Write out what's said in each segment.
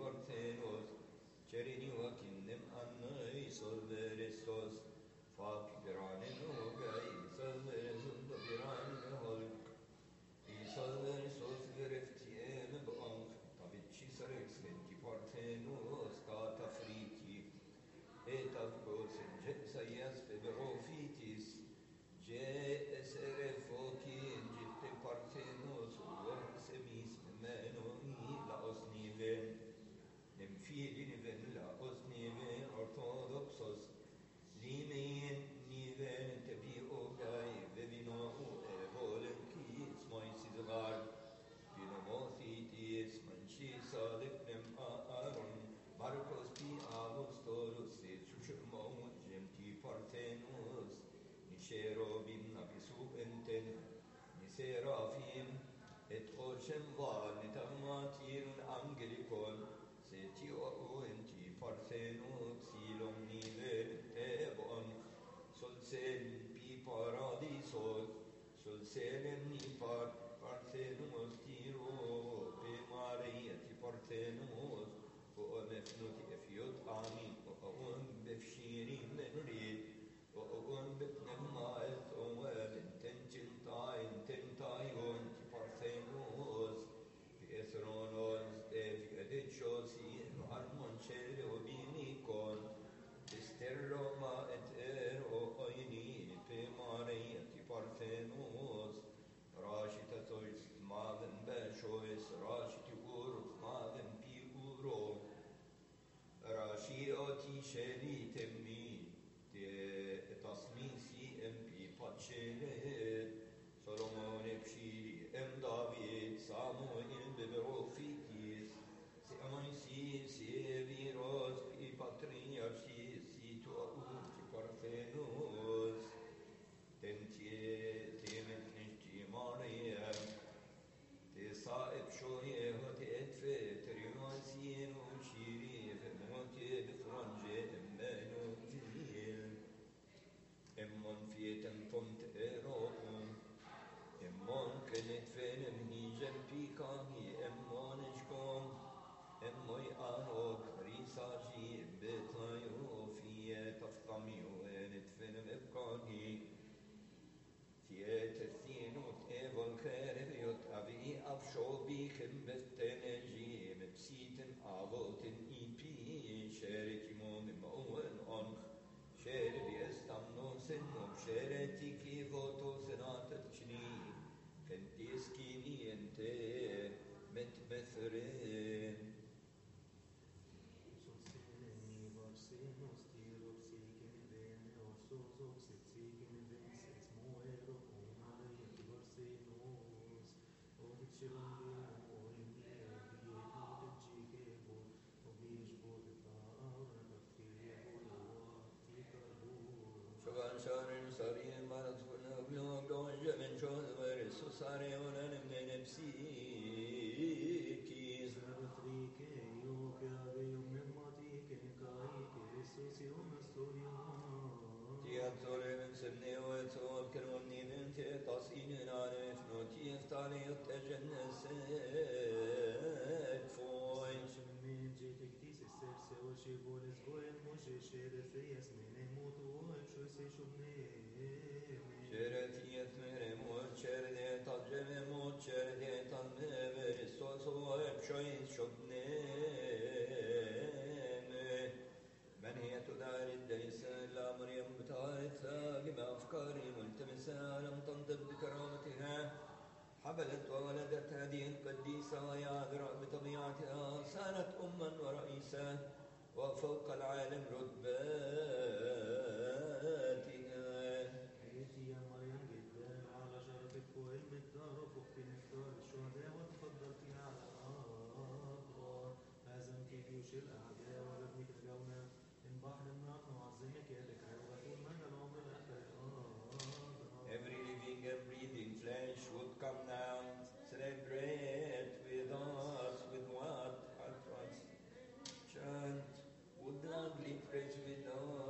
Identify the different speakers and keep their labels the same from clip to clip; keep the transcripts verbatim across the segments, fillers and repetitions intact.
Speaker 1: Parthenos, Cerini Wakinem Annai Solverestos, Fak Piranin Ogai, Solveresum Piranin Holk, Solveresos Gereftiem Bank, Tavici Sarex Venti Parthenos, Tata Friti, Et Avgos in Jetsayas Peberofitis, Jeserefoki in Jitte Parthenos, Semis Meno la Osniven, Nemfili Niven la Osniven Orthodoxos, Limen Niven Tebi Ogai, Vevino Evolenkis, Moisivar, Vinomothitis, Manchi Salipnem Aaron, Marcos P. Avostorus, Etsushmo, Gemti Parthenos, Nisherobim Nabisu Enten, Niserafim, et Ocem Val, Nitamatirun Angelicon, Setio Enti Parthenos, Silom Nivel Tebon, Solsel Pi Paradisos, Solselem Nipar, Parthenos Tiro, Pe Maria Ti Parthenos, وأمفنوت أفيوت آمين وأون بفشيري من ريد وأون بتنمائت أوال تنتن تاين تنتايون تبارثينوز بإثرونوز دفقدت شوسي وعلمون شير وبينيكون تسترو ما اتر وقيني بماريا تبارثينوز راشتا تويس ماذن باشويس راشتا أورف ماذن بيورو راشي أوتي شري تمي تصميسي ام بي باتشيلت سولومون بشيري ام دافيد ساموئل ببروفيتيس سي امانسي سي فيروس بي باتريارشي سي تو أوتي بارثينوس تنتي تيمت نجتي ماريا تصائب شوية وتأدفى تريوانسين وشيري فموتي بفرنجة أمانو جيل أمون في تنفمت إيروكم أمون كنت فين مهيجا بيكاهي أمون إجكم أموي آروك ريساجي بطايو في تفقميو ونتفن مبقاهي تثينوت إيفول كاربيوت أبي أفشو بيكم بالتنجي مبسيتن أبوتن إي بي شارتي موم مؤون أنخ شاربي استمنو سنوم شارتي كيفوتو سناتت شني كنتيسكيني انت متمثرين شوان شارن سارين مارت فنا بلوم دون جمن شون ورسو ساري ونن من نفسي كيز
Speaker 2: Trike io che avevo memmatike kai che Gesù una storia
Speaker 1: تياتوري من سبني ويتوب كروني من تيطاسين نانف نوتي افتالي يتجنس فوي
Speaker 2: من جيتك تيس السرسة وشي بولس قوين موشي شير فيس من موت وشو سيشبني
Speaker 1: شيرتي يثمر موت شيردي تجم موت شيردي تنمبر السوسو بشويس شبني من هي تدار الديس لا مريم بتارثة لما أفكاري ملتمسة لم تنطق بكرامتها حبلت وولدت هذه القديسة وهي عذراء بطبيعتها صارت أما ورئيسة وفوق العالم رتباتها
Speaker 2: حياتي يا مريم جدا على شرفك والمقدار وفوق مقدار الشهداء وتفضلتي على الأبرار هزمت جيوش الأعداء ولبنك الجونة من بحر النار نعظمك يا ذكرى وطول مدى العمر الآخر
Speaker 1: Every living and breathing flesh would come down, celebrate with us with what our Christ chant would gladly praise with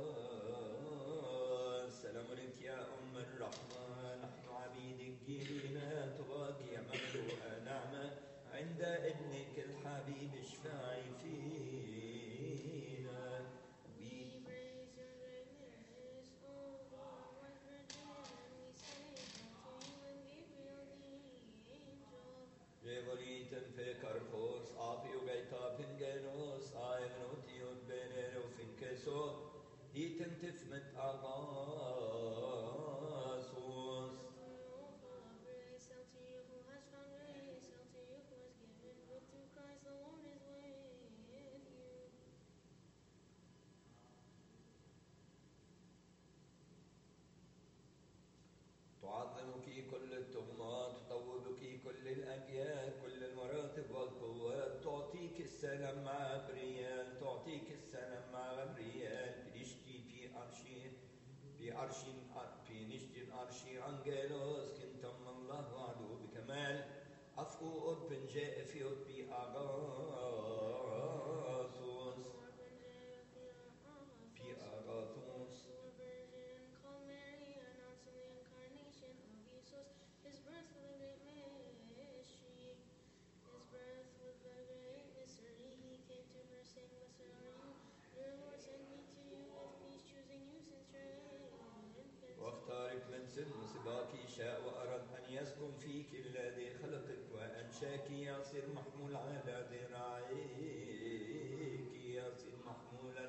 Speaker 1: us. سلام عليك يا أم الرحمة نحن عبيدك جيلنا تباقي مملوءة نعمة عند ابنك الحبيب اشفعي فيه Karpos, Apio Gaita Pingenos, Aemnotiot Benero Finkeso, Itemtifmet Agasos.
Speaker 3: Grace, hail to you who has found grace, hail to you who has given birth to Christ, the Lord is with you.
Speaker 1: تعظمك كل التهمات، تطوبك كل الأجيال، كل المراتب والقوات، تعطيك السلام مع غبريال، تعطيك السلام مع غبريال، بنشتي في أرشي في أرشي في نشتي الأرشي أنجيلوس، كنتم الله وعدو بكمال، أفقو أب جاء في أبي أغاثوس في أغاثوس.
Speaker 3: His birth was a great mystery. His birth was a great mystery. He came to her saying, "Blessed are you. Your Lord sent me to you with peace, choosing you since your infant."
Speaker 1: واختارك من سن سباك شاء وأراد أن يسكن فيك الذي خلقك وأنشاك، يصير محمول على ذراعيك، يصير محمولا.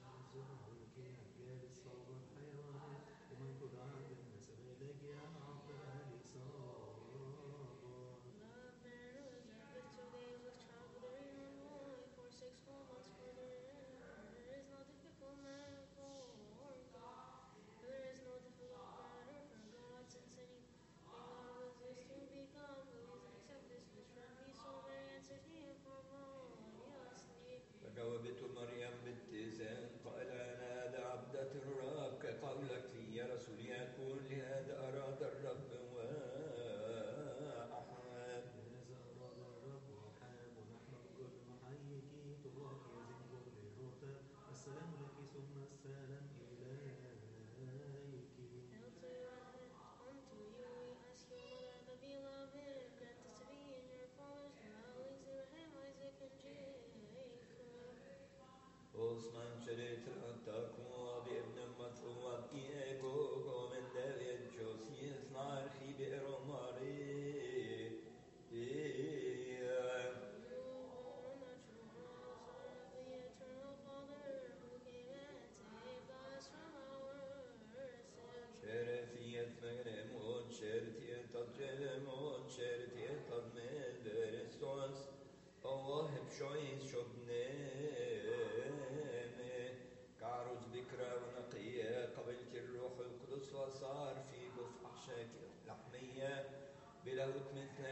Speaker 1: فجاوبت مريم باتزان قال أنا هذا عبدة الرب، كقولك لي يا رسول يكون لي، هذا أراد الرب وأحاب.
Speaker 2: السلام لك ثم السلام إليك.
Speaker 3: Unto you we ask your mother, the beloved, grant us to be in your father's dwellings, Abraham, Isaac, and Jacob.
Speaker 1: Osman شريت التقوى بابن مطوى إيجو من داود جوسيس نارخي بئر ماري. شرتيت مغنمون شرتيت تجلمون شرتيت تضمن برستوس الله بشويس شبنامي كعروس بكرة ونقية قبلت الروح القدس وصار في جف أحشاك لحمية بلوت مثل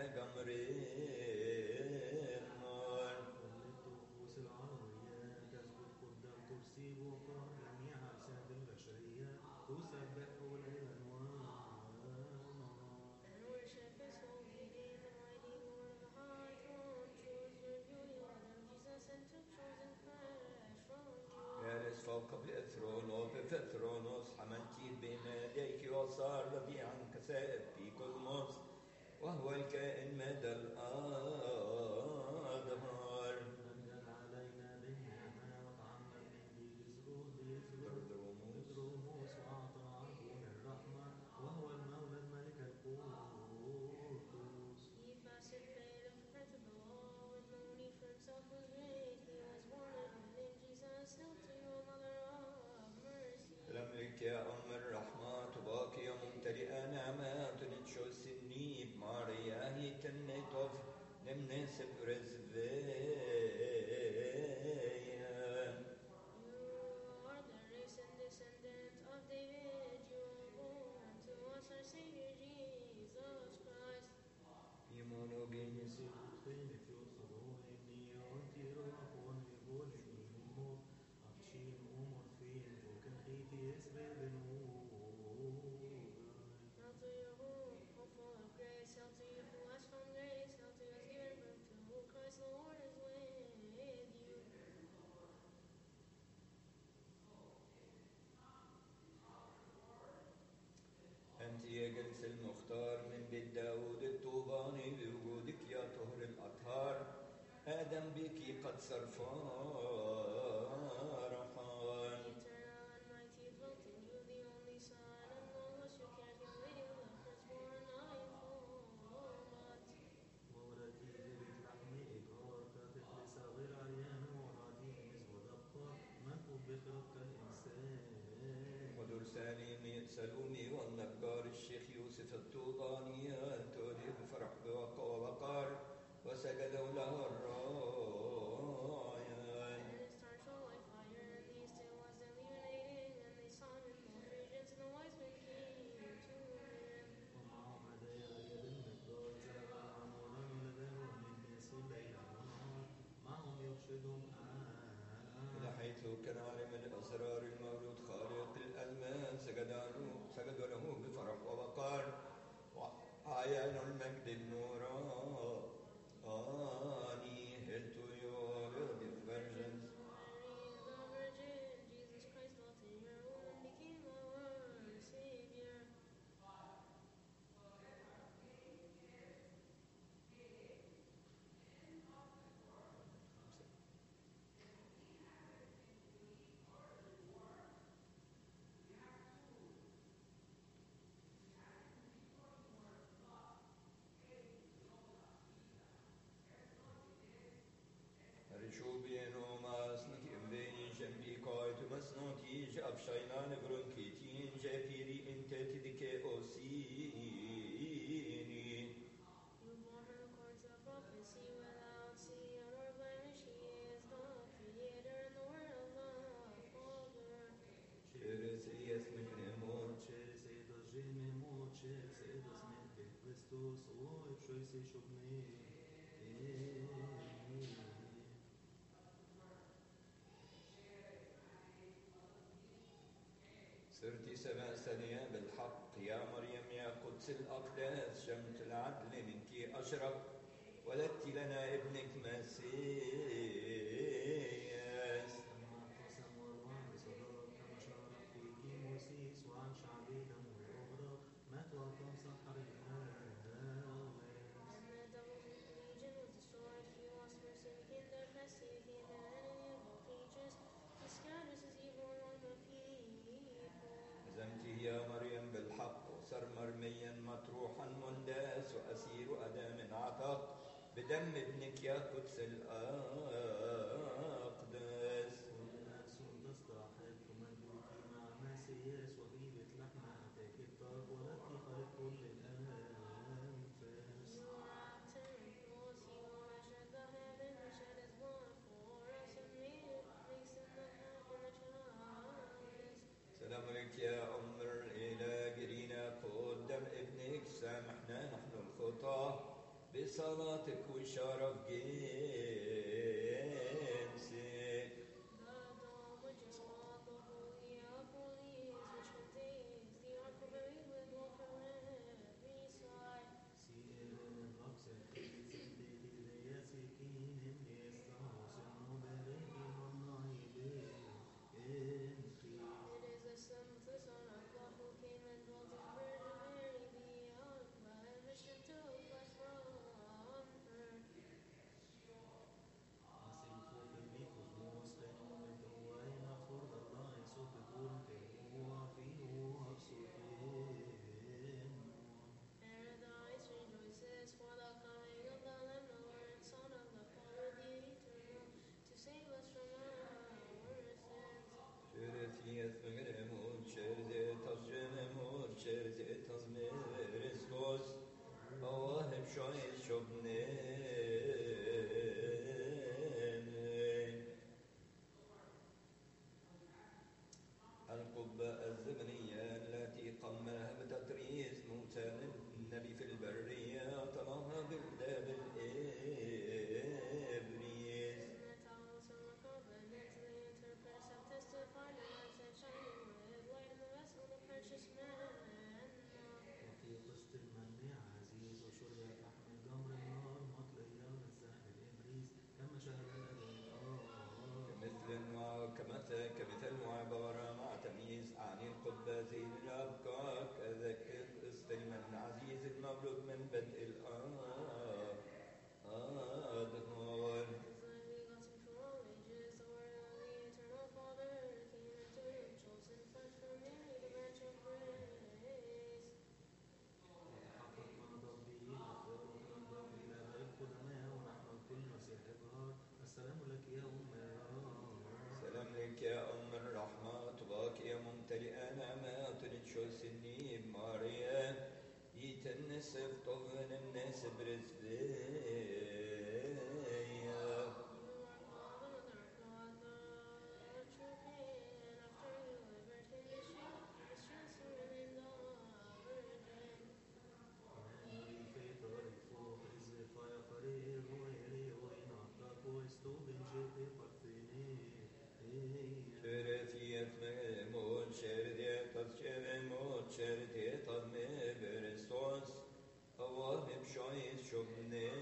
Speaker 1: جمرين نار.
Speaker 2: الطقوس العربية تثبت قدام كرسي وقار جميع أجساد البشرية تسبح ليلا ونهارا.
Speaker 3: And worship his holy name, the mighty Lord of the high throne, chose your beauty, Lord Jesus, and took chosen flesh from you.
Speaker 1: جالس فوق بإثرونوس بفترونوس حملتي بين يديك وصار رضيعا كسائب في كل مصر، وهو الكائن مدى الأدهار.
Speaker 2: أنزل علينا بالنعمة وتعمد من بيزروس
Speaker 1: بردروموس
Speaker 2: بيزروس وأعطى عرضون الرحمة، وهو المولى الملك القدوس.
Speaker 3: He fasted, prayed, and perfected the law with no need for himself was great. He was born in the name Jesus, still to you, Mother of mercy.
Speaker 1: سلام لك يا أم الرحمة، طباك يا ممتلئة نعمة، تنتشو السنيب ماريا هي تنتوف نمنس برزفيا.
Speaker 3: You are the race and descendant of David. You are born to us, our Savior Jesus Christ.
Speaker 1: إيمونوجينيس
Speaker 2: خيمة يوصلوا إني وأنتي روح ونقول إني من موت أبشين أمور فين وكان خيتي يسبي بنور.
Speaker 3: Hail to you who, who full of grace, hail to you who has found grace, hail to you who has given birth to Christ, the Lord is with you.
Speaker 1: أنت يا جلس المختار من بيت داود الطوباني، بوجودك يا طهر الأطهار، آدم بك قد صار فرحان.
Speaker 3: Eternal and mighty dwelt in you, the only Son, and lawless you cared, you lady of the firstborn, I fall not.
Speaker 2: وولدتي في بيت لحمك بخلق الإنسان
Speaker 1: ودول سالمي سلومي والنجار الشيخ يوسف الطوباني تولي بفرح بوقع ووقار وسجدوا له الراية.
Speaker 3: And his star shone like fire, and the east it was illuminating, and they saw him in both regions, and the wise men came to him.
Speaker 2: ومعهم هدايا غالية بالمقدار ذهبا وعمودا ولبان من الناس الليل والنهار معهم يرشدهم
Speaker 1: إلى حيث كان عالم الأسرار المولود خالق الألمان سجدوا سجدوا له بفرح ووقار وعيان المجد النوراني Hail to you, the virgins.
Speaker 3: Mary, the Virgin, Jesus Christ dwelt in your womb and became our Savior.
Speaker 1: Rishubien omas nikimbenin shempikoi to masnoti javshainan vrunkitin japiri inteti dike osini.
Speaker 3: You bore her cords of prophecy without sin or blemish. He is the Creator and the Word of the Father.
Speaker 1: Shiresias miknemon.
Speaker 2: Kjære Sedas Jememot, kjære Sedas Mente Kristus, og Epsjøyse Sjobne.
Speaker 1: صرت سبع سنين بالحق يا مريم يا قدس الأقداس شمس العدل منك أشرق ولدت لنا ابنك مسياس.
Speaker 2: لما قسم والله صدق كما شارك فيك موسيس وعن شعبي دم الأغرى مات وقام سحر الناس.
Speaker 3: And the devil's legion was destroyed. He lost mercy, became their pest. He became an enemy of all creatures. He scatters his evil among the people.
Speaker 1: هزمته يا مريم بالحق وصار مرميا مطروحا منداس وأسير أدام عتق بدم ابنك يا قدس الأقداس.
Speaker 2: كل نفس تستحق مجدك مع مسياس وهيبة لحم أتاك الطاق ولدت خالق كل الأنفاس.
Speaker 3: You wrapped him in clothes. He will measure the heaven. He shed his blood for us and made it makes in the heaven the childless.
Speaker 1: سلام لك يا أم الإله جرينا قدام ابنك سامحنا نحن الخطاة بصلاتك وشرف جنسك.
Speaker 3: The dome which is called the Holy of Holies, which contains the ark of buried with gold from every side.
Speaker 2: سير الرقص الخبيث البيت الياسكين الناس تهوس النوبرين والنعيبين انتي.
Speaker 3: It is the seventh son of God who came and dwelt in Virgin Mary, the Alpha, and mission to flesh from her.
Speaker 2: Asilfo في الميكوزموس كانوا من دوائن فرد الله يسوع بكون كانوا فيه أبسطين.
Speaker 3: Paradise rejoices for the coming of the Lamb, the Lord, Son of the Father, the Eternal, to save us from our sins.
Speaker 1: شرثيت مغرمون شرزي تزجممون شرزي تزمرسكوس أواهب شوي شبنين. القبة الزمنية التي قمها بتطريز موسى النبي في البرية طلعها بالداب الإبريز.
Speaker 3: In the tablets of the covenant, the interpreters have testified the lights that shining with light in the vessel, the precious manna.
Speaker 2: وفي قسط المن عزيز وشرب لحم جمر النار مطلية من السهل الإبريس كما شهد الأبرار.
Speaker 1: مثل وكمثل كمثل وعبارة مع تمييز أعني القبة زي الأبكار كذاك قسط المن عزيز المولود من بدء الأدهار.
Speaker 3: Is the begotten from all ages, the word of the eternal Father came into him, chosen flesh from Mary, the branch of grace.
Speaker 2: وتحقق ونضب به الأخبار وتنضب به الآباء القدماء ونحن الكل نسير إبهار. السلام لك يا أم الرب.
Speaker 1: سلام لك يا أم Nesef tovenem nesef brisveya.
Speaker 3: You are God, the mother of God, the true King. After you liberty mission, the strength to remain the virgin.
Speaker 2: Henry Fatal for his fire career, Roy, Roy, not the boys to Benji, Partini.
Speaker 1: Şerefiyet memut şerdiyet şevemut şerdiyet me berestos Allah mebşayis şobne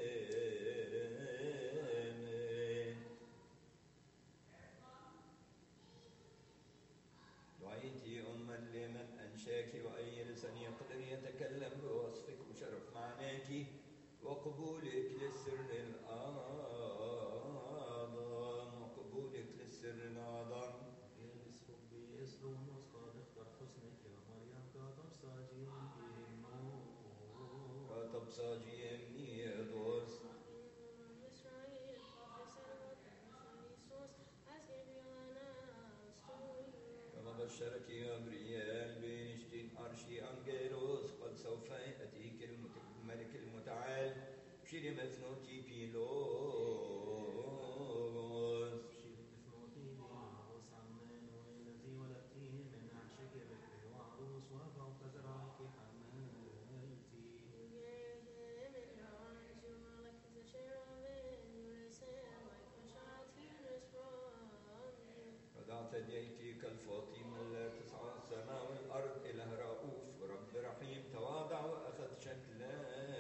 Speaker 1: دعيتي أما لمن أنشاك وأي لسان يقدر يتكلم بوصفك وشرف معناك وقبولك للسر الأعظم وقبولك للسر الأعظم
Speaker 2: Yes, Hobby, yes, Romos, God, اختر حسنك يا مريم كاتب ساجين إنه
Speaker 1: كاتب ساجي أمني دوس
Speaker 3: Israel, prophets and source, as Gabriel announced to you.
Speaker 1: كما بشرك جبريل بنشتين أرشي أنجيروس قد سوف يأتيك المت- الملك المتعال بشير مثنوتي بيلوس
Speaker 2: بشير مثنوتي بيناوس عمان والذي ولدتيه من عشق بكر وعروس وفوق ذراعك حملتي.
Speaker 3: You carried him in your arms, you were like the cherubim, you raised him like a child, he nursed from you.
Speaker 1: وضعت يديك كالفاطمة لا تسعى السماء والأرض إله رؤوف ورب رحيم تواضع وأخذ شكلا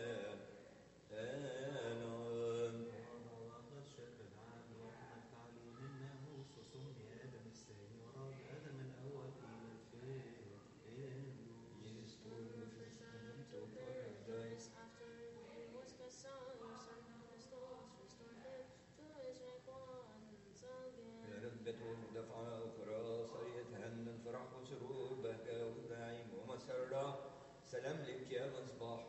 Speaker 1: آنون
Speaker 2: وأخذ شكل العام وأحمد تعليم الناموس وسمي آدم الثاني وراد آدم الأول إلى الفيل.
Speaker 1: Yes, to
Speaker 3: The first Adam to paradise, after he was cast out, your son Christos restored him to his rank once again.
Speaker 1: رتبة دفعة أخرى سيتهنى الفرح وسرور بهجة ونعيم ومسرة سلام لك يا مصباح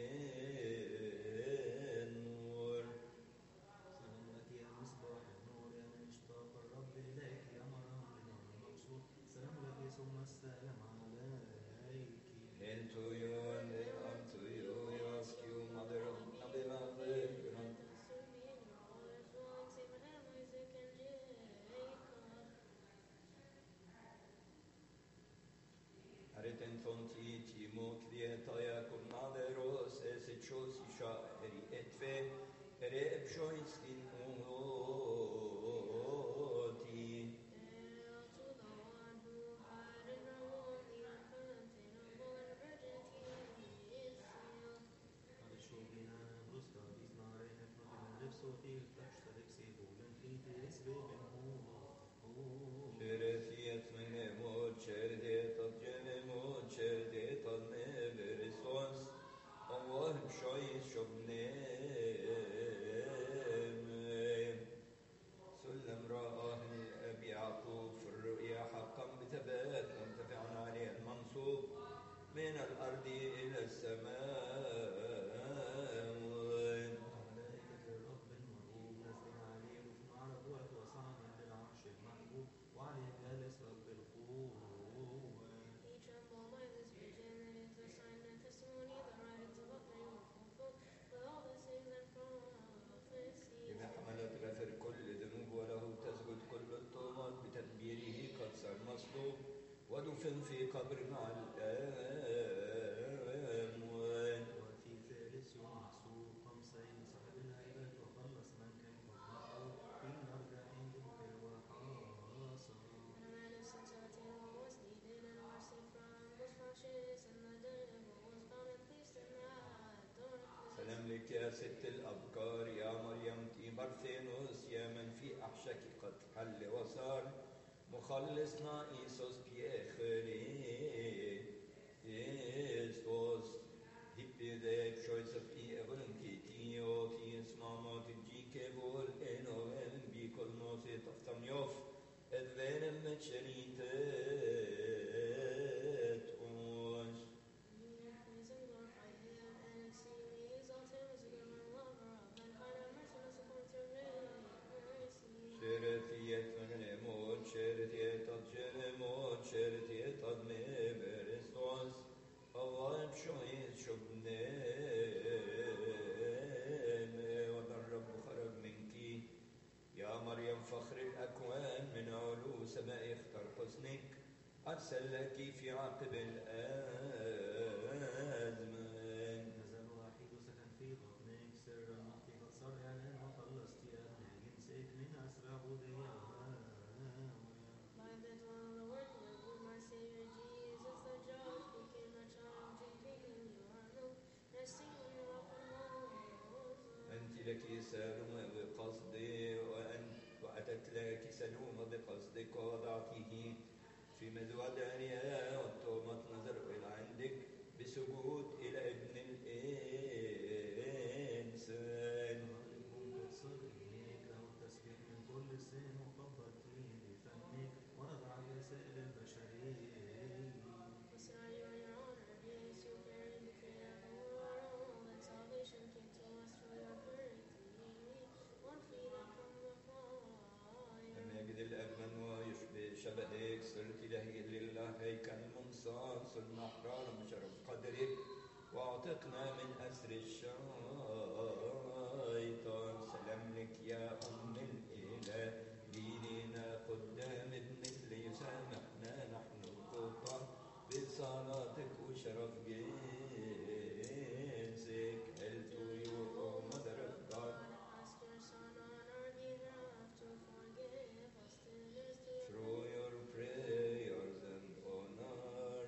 Speaker 1: النور
Speaker 2: سلام لك يا مصباح النور يا من اشتاق الرب إليك يا مرام لنور المقصود. سلام لك ثم السلام عليك.
Speaker 1: Hail to you and hail unto you, we ask you, Mother of the Beloved, grant
Speaker 3: To be in your father's dwellings, Abraham, Isaac, and Jacob.
Speaker 1: Areten tonti timo krieta kun naderos es chos isha eri etfe ere ebshoiskin oti
Speaker 3: Hail to the one who had in her womb the uncontainable and virginity is sealed.
Speaker 2: Arshobina brusta biznare nefnotin ripsoti tashtarik sibulen kriti isbe ben hu.
Speaker 1: Şerefiyet mene mod şerdet at cene mod şerdet at ne beresos Allah bşois şobne سلم رآه الأب يعقوب في الرؤيا حقا بثبات مرتفع عليه المنصوب من الأرض إلى السماء
Speaker 2: ملائكة الرب المرغوب نازلين عليه وفي معرض وصعدا للعرش المحبوب وعليه جالس رب القوة.
Speaker 3: He trembled by this vision, it is a sign and testimony, the writings about me were fulfilled with all the sayings and prophecies.
Speaker 1: إذا حملت غفر كل ذنوب وله تسجد كل الطغاة بتدبيره قد صار مصلوب ودفن في قبر مع الأموات
Speaker 2: وفي ثالث يوم محسوب خمسين صاحب الهيبات وخلص من كان قد في نار جحيم ببكاء وحاصر.
Speaker 3: And a man of sincerity and what was needed, and mercy from those conscious, and the devil was bound and placed in that darkness.
Speaker 1: سلام لك يا ست الأبكار يا مريم تي برثينوس يا من في أحشك قد حل وصار مخلصنا إيسوس بيخريستوس هبدك شويسف إي أبرن كيتيو تيس ماموت الجيكي بول إنو إن بيكل موسي تفتم يوف أدوين متشريتت أوش
Speaker 3: Praise and glorify him, and exceedingly exalt him as a good and lover of mankind, and merciless according to mercy.
Speaker 1: شرتيت من موت شرتيت شرموت شرتيت مبرستوس الله بشويس شبني أرسل لك في عقب الأزمان.
Speaker 2: نزل واحد سكن في بطنك سرا مخفي قد صار إعلان وخلصت أبناء جنسك من أسر عبودية وهاوية.
Speaker 3: By the dwell of the word of my Savior Jesus, the judge became a child, drinking your milk, resting on your rock and walls.
Speaker 1: أنت لك سالومة بقصدي وأنت وأتت لك سلومة بقصدك ووضعته في مذود دانية والتهمة نظر إلى عندك بسجود إلى ابن الإنسان.
Speaker 2: عليكم قد صار إليك له التسبيح من كل لسان وقبلتي بفمك ونضع رسائل البشرية.
Speaker 3: Messiah, you are your honor, yes, you carry the creator of the world, and salvation came to us through your perfect healing, one freedom from the fall.
Speaker 1: لم يجد الأبن ويشبه شبهك صرت لهي لله هيكل منصان صرنا أحرارا بشرف قدرك وأعتقنا من أسر الشيطان. سلام لك يا أم الإله ديننا قدام ابن اللي يسامحنا نحن الخطاة بصلاتك وشرف جنسك. Hail to you, O Mother of God.
Speaker 3: Ask your Son on our behalf to forgive us sinners to your
Speaker 1: Through your prayers and honor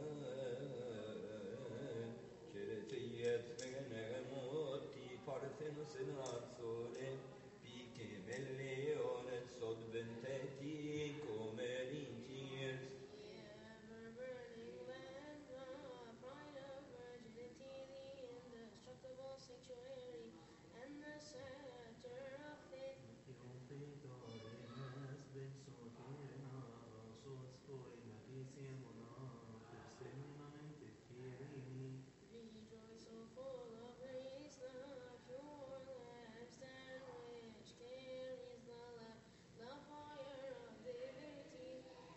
Speaker 1: شرتيت من موتي بارثنوس ناصوري بيكي مليون صد بنتي كومرينتيرز.
Speaker 3: ever-burning lamp, the pride of virginity, the indestructible sanctuary, and the scepter of faith.
Speaker 2: يوم في دار الناس بين سوكيرنا صوت سكوي مكيسي مناطق سننا من تفكيريني.
Speaker 3: Rejoice, O full of grace, the pure lampstand which carries the light, the fire of divinity.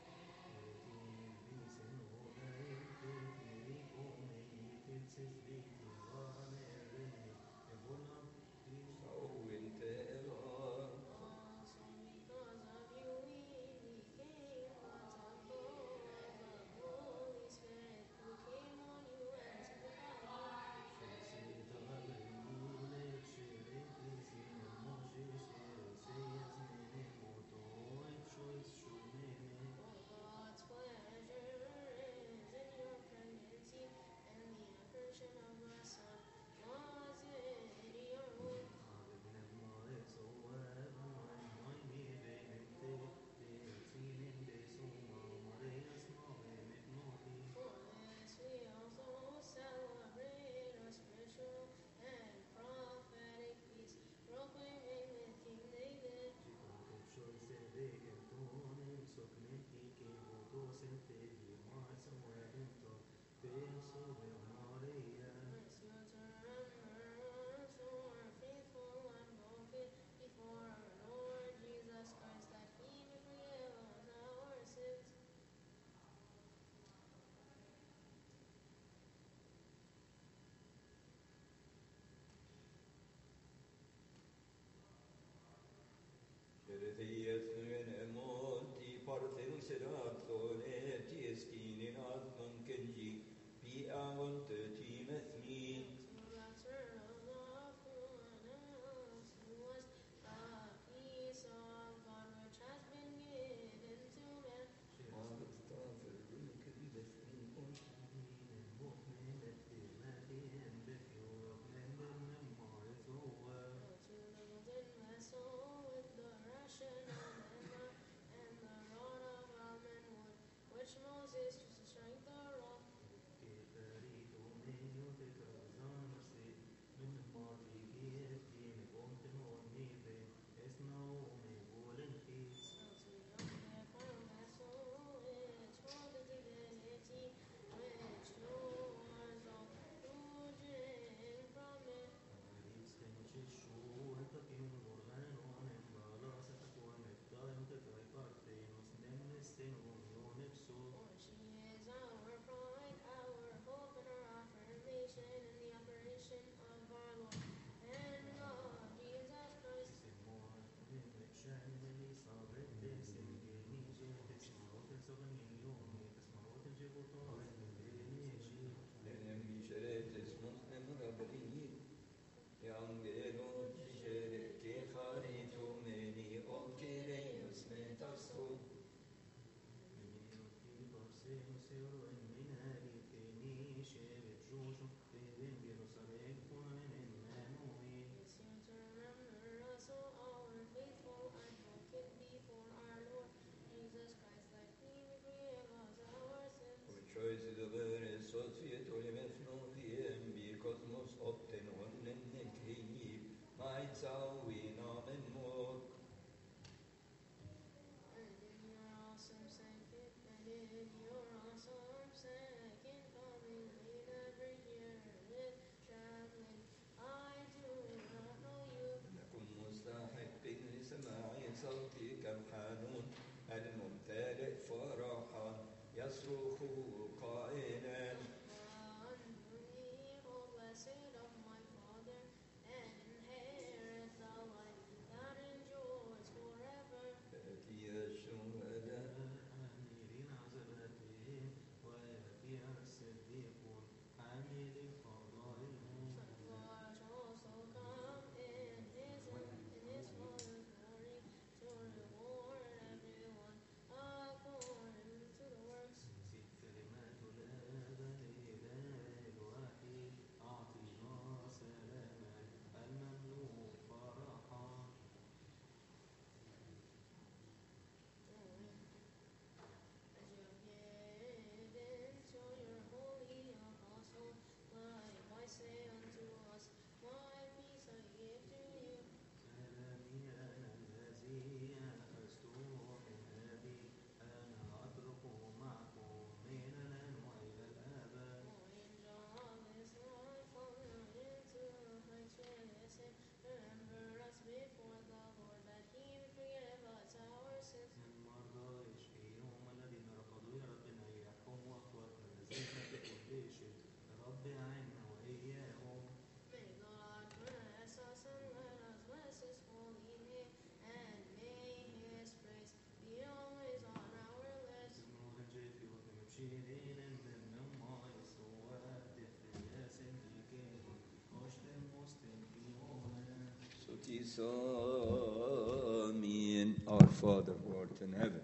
Speaker 1: أو انت إله
Speaker 3: Also because of you we became the temple of the Holy Spirit who came on you and sanctified you. For God's pleasure is in your pregnancy, and the accretion of the Son was in your womb. For this we also celebrate our spiritual and prophetic feast, proclaiming with King David. Mercy on us who are faithful and broken before our Lord Jesus Christ, that He may forgive us our sins.
Speaker 1: شرتيت من موتي بارثنوس ناصوري سكين عظم كنجي بي أعونت تي مثمي.
Speaker 3: To the turn of the fullness who was the peace of God which has been given to man.
Speaker 1: أستغفر كل اسم
Speaker 3: To the golden vessel with the ration and the, and the rod of almond wood, It's you to remember us, O our faithful advocate, before our Lord Jesus Christ, that we may forgive us our sins.
Speaker 1: وبتشويس دبر صوتية ولمثنو ذيم بكosmos أبتن وننك هيب ما يتساوي نامن موك
Speaker 3: And in your awesome second, and in your awesome second coming, we never hear it traveling. I do not know you.
Speaker 1: نكن مستحق لسماع صوتك الحانون الممتلئ فرحا يصرخ قائلا
Speaker 3: Unto me, O blessed of my Father, and inherit the life that endures forever.
Speaker 1: آتي الشهداء
Speaker 3: God also come in his in his Father's glory to reward everyone according to the works. As you have given to your holy apostle, likewise say unto us, my peace I give to you. O angel of this life, fallen into heights with him, remember us before the Lord, that he may forgive us our sins. May God bless us and let us bless his holy name, and may his praise be always on our lips.
Speaker 1: Sotisamin, our Father who art in heaven,